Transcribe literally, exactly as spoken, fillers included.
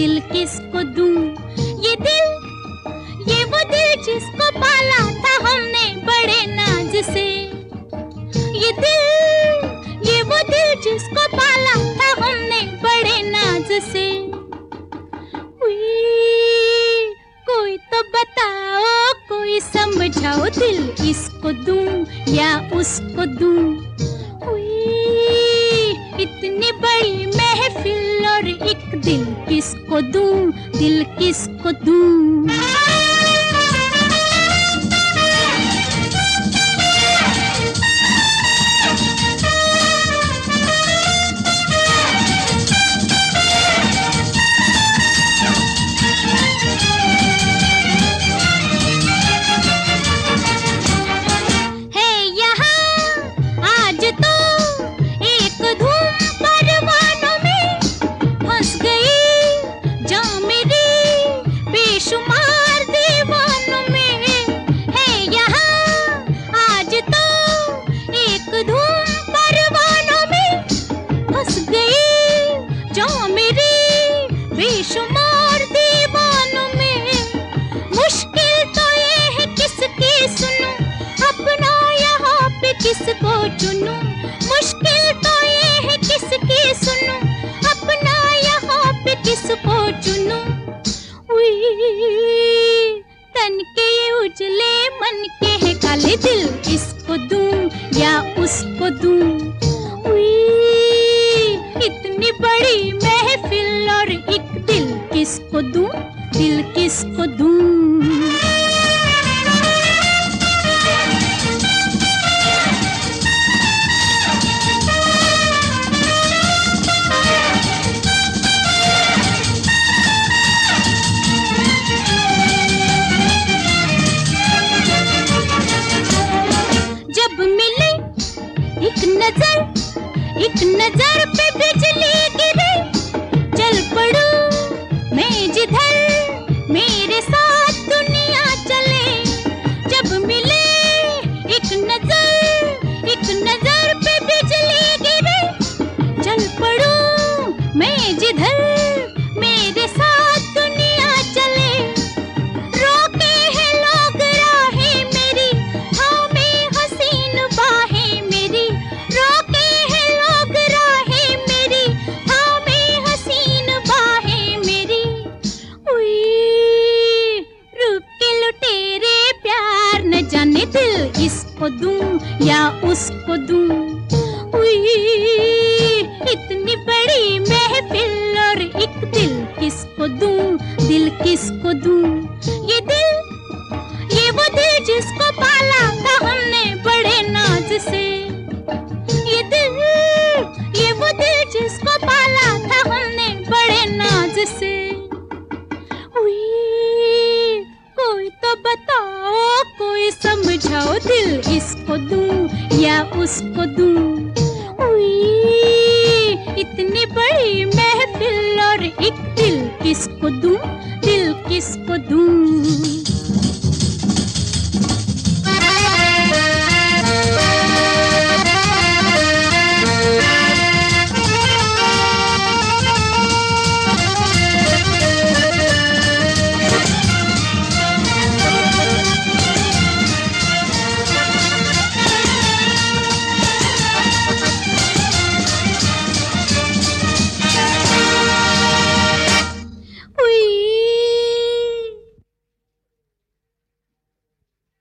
दिल किसको दूं? ये दिल, ये वो दिल जिसको पाला था हमने बड़े नाज से। ये दिल, ये वो दिल जिसको पाला था हमने बड़े नाज से। उई, कोई तो बताओ, कोई समझाओ, दिल इसको दूं या उसको दूं? इतनी बड़ी महफिल और एक दिल किसको दूं? दिल किसको दूं? बेशुमार दीवानों में मुश्किल तो ये है किसकी सुनूं, अपना यहाँ पे किसको चुनूं? मुश्किल तो ये है किसकी सुनूं, अपना यहाँ पे किसको चुनूं? उई, तन के ये उजले मन के है काले, दिल इसको दूं या उसको दूं? उई, इतनी बड़ी महफिल और एक दिल किसको दूं? दिल किसको दूं? जब मिले एक नजर, एक नजर पे बिजली गिरे, चल पड़ूं मैं जिधर मेरे साथ दुनिया चले। जब मिले एक नजर, एक नजर पे बिजली गिरे, चल पड़ूं मैं जिधर मेरे साथ दुनिया चले। रोके हैं लोग राहें मेरी, थामे हसीन बाहें मेरी। रोके हैं लोग राहें मेरी, थामे हसीन बाहें मेरी। उई, रूप के लुटेरे प्यार न जाने, दिल इसको दूं या उसको दूं? उई, इतनी बड़ी महफिल और एक दिल किसको दूं? दिल किसको दूं? ये दिल, ये वो दिल जिसको पाला था हमने बड़े नाज से। ये दिल, ये वो दिल जिसको पाला था हमने बड़े नाज से। उई, कोई तो बताओ, कोई समझाओ, दिल इसको दूं या उसको दूं? उई, इतनी बड़ी महफिल और एक दिल किसको दूं? दिल किसको दूं?